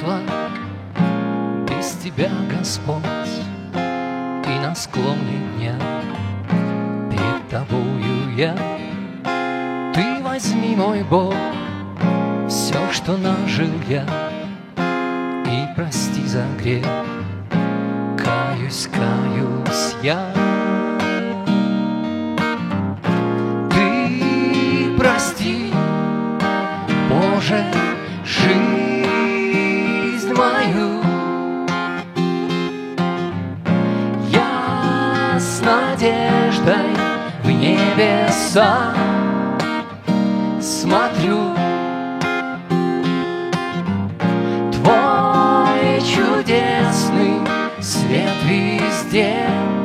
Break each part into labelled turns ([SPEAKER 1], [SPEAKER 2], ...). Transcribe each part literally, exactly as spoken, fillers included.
[SPEAKER 1] молитва, без тебя, Господь, и на склоне дня перед тобою я. Ты возьми, мой Бог, все, что нажил я, и прости за грех. Каюсь, каюсь я. Ты прости, Боже, жизнь мою. Я с надеждой в небеса смотрю. Твой чудесный свет везде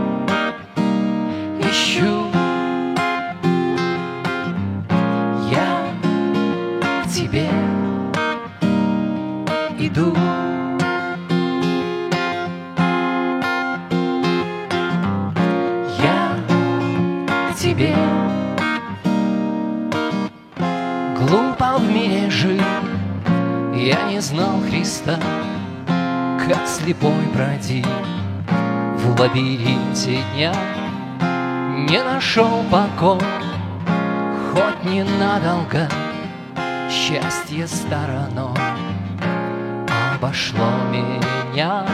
[SPEAKER 1] ищу. Я к тебе иду. Я к тебе. Глупо в мире жил, я не знал Христа, как слепой бродил в лабиринте дня. Не нашел покой, хоть ненадолго, счастье стороной обошло меня.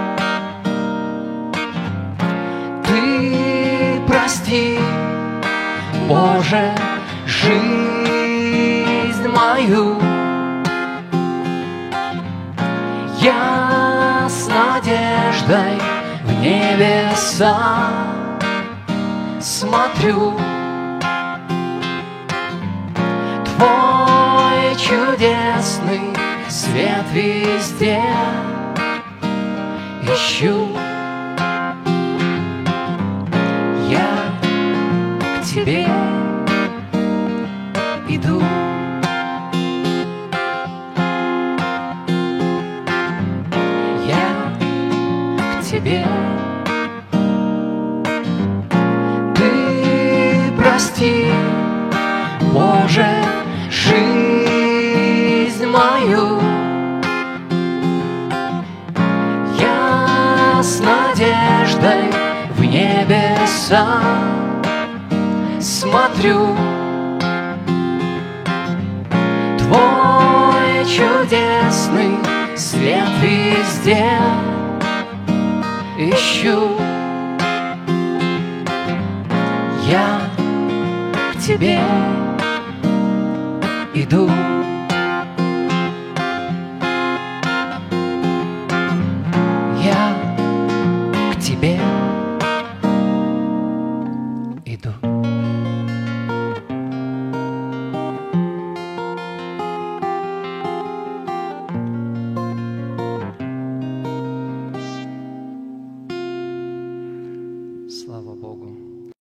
[SPEAKER 1] Ты прости, Боже, жизнь мою. Я с надеждой в небеса смотрю. Твой чудесный свет везде ищу. Я к тебе иду. Тебе. Ты прости, Боже, жизнь мою. Я с надеждой в небеса смотрю. Твой чудесный свет везде ищу. Я к тебе иду.